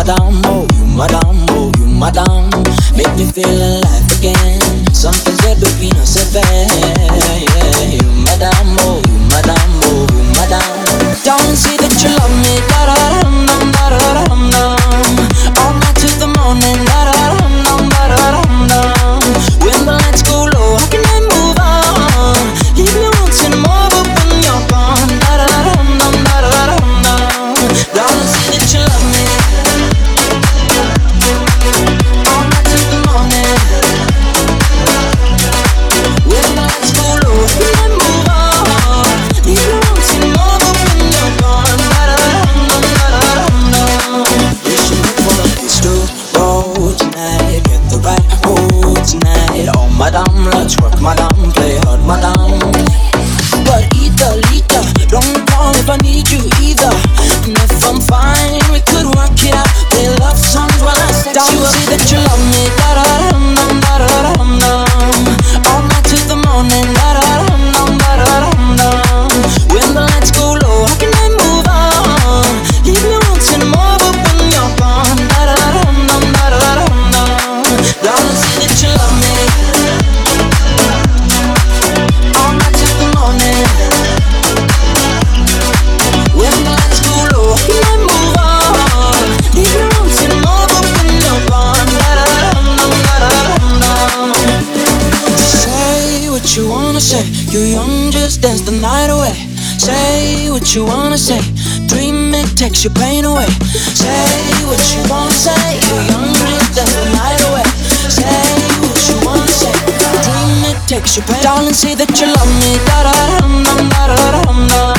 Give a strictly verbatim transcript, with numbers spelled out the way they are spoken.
madam, oh, you madam, oh, you madam. Make me feel alive again. Something's there between us, a yeah. You madam, oh, you madam, oh, you madam. Don't say that you love me, da da dum dum da da dum dum. All night till the morning, da da dum dum da da dum dum. When the lights go low, how can I move on? Leave me wanting more, but when you're gone, da da dum dum da da dum dum. Don't say that you love me. All night till the morning. When the lights go low, how can I move on? Leave me wanting more, but when you're gone, da da dum dum da da dum dum. You should look for a place to go tonight. Get the right mood tonight. Oh madam, let's work madam, play hard madam. But either, either, don't call if I need you either. And if I'm fine, we could work it out. Play love songs while I sex you up. Don't say that you love me, da da dum dum da da dum dum. All night till the morning, da da dum dum da da dum dum. When the lights go low, how can I move on? Leave me wanting more, but when you're gone, da da dum dum da da dum dum. Don't say that you love me. All night till the morning. When the lights go low, how can I move on? Leave me wanting more, but when you're gone, da da dum dum da da dum dum. Say what you wanna say. You're young, just dance the night away. Say what you wanna say. Dream it takes your pain away. Say what you wanna say. You're young, just dance the night away. Say what you wanna say. Dream it takes your pain. Darling, say that you love me. Da da dum dum da da dum dum.